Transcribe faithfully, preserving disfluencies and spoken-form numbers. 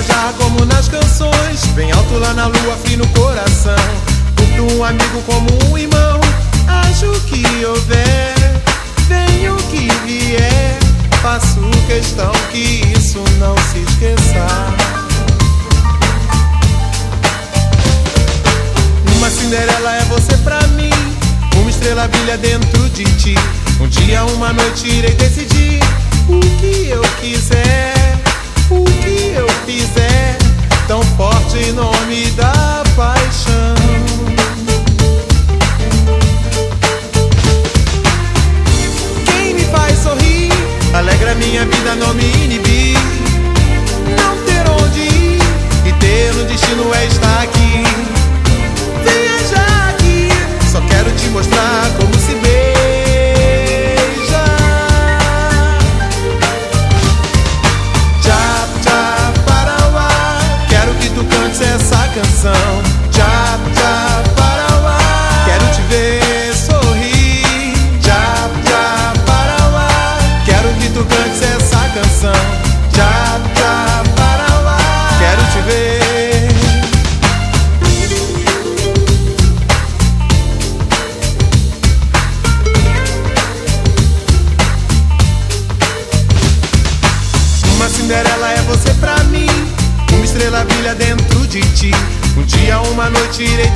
beijar como nas canções, bem alto lá na lua, frio no coração. Curto um amigo como um irmão. Acho que houver, venha o que vier, faço questão que isso não se esqueça. Uma Cinderela é você pra mim, uma estrela brilha dentro de ti. Um dia, uma noite irei decidir o que eu quiser, o que eu fizer, tão forte em nome da paixão. Quem me faz sorrir, alegra minha vida, não me inibir. Não ter onde ir e ter um destino é estar aqui. Venha já aqui, só quero te mostrar como se beija. Tchá, tchá, parauá, quero que tu cantes essa canção. Tchá, tchá, parauá, quero te ver sorrir. Tchá, tchá, parauá, quero que tu cantes essa canção. Tchá, tchá, parauá, quero te ver. Cinderela é você pra mim, uma estrela brilha dentro de ti. Um dia, uma noite irei